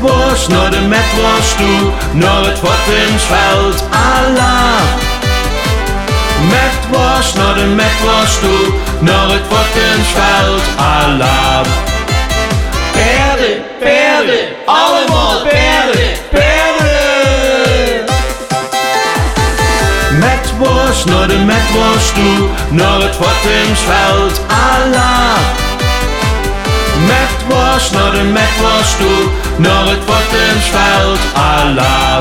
worst naar de metworst toe, naar het Fortunsveld, Allah. Met worst naar de metworst toe, naar het Fortunsveld, Allah. Paarden, paarden, allemaal paarden, paarden. Met worst naar de metworst toe, naar het Fortunsveld, Allah. Met worst naar de metworst toe, naar het Fortunsveld, Allah.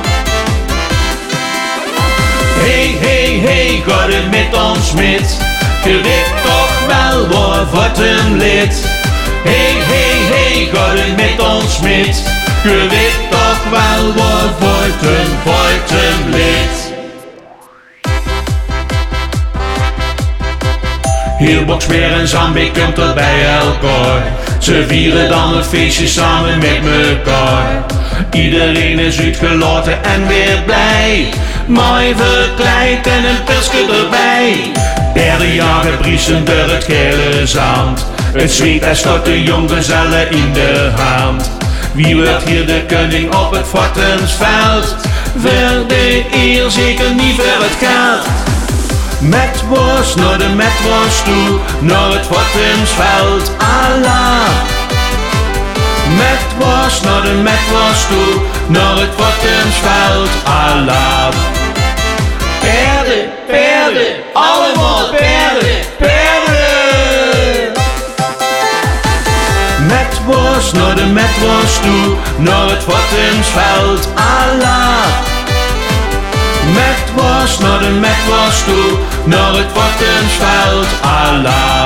Hey, hey, hey, gaat het met ons met? Je weet toch wel waar Fortun ligt. Hey, hey, hey, gaat het met ons met? Je weet toch wel waar Fortun ligt. Heel Boksmeer en Zandbeek komt er bij elkaar. Ze vieren dan het feestje samen met mekaar. Iedereen is uitgelaten en weer blij. Mooi verkleid en een pilsje erbij. Paardenjagen briesen door het gele zand. Het zweet en stort de jonggezellen in de hand. Wie wordt hier de koning op het Fortunsveld? Voor de eer zeker niet voor het geld. Met worst naar de metworst toe, naar het Fortunsveld, Allah. Met worst naar de metworst toe, naar het Fortunsveld, Allah. Paarden, paarden, allemaal paarden, paarden. Met worst naar de metworst toe, naar het Fortunsveld, Allah. Met worst naar de metworst toe, naar het Fortunsveld, Allah.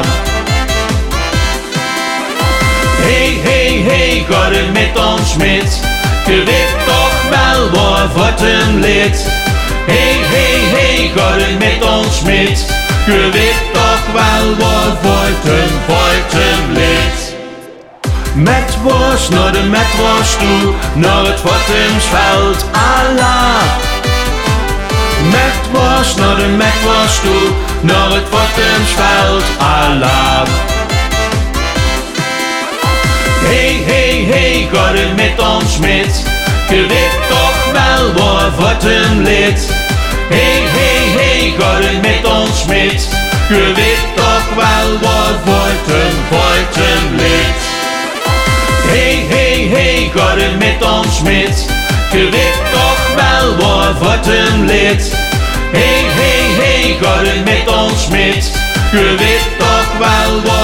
Hey, hey, hey, gaat het met ons met? Je weet toch wel waar Fortun ligt. Hey, hey, hey, gaat het met ons met? Je weet toch wel waar Fortun ligt. Met worst naar de metworst toe, naar het Fortunsveld, Allah. Met worst naar de metworst toe, naar het Fortunsveld, Allah. Hey, hey, hey, gaat het met ons met? Je weet toch wel waar Fortun ligt. Hey, hey, hey, gaat het met ons met? Je weet toch wel waar Fortun ligt. Hey, hey, hey, gaat het met ons met? Je weet toch wel waar Fortun ligt. Hey, hey, hey, gaat het met ons met? Je weet toch wel waar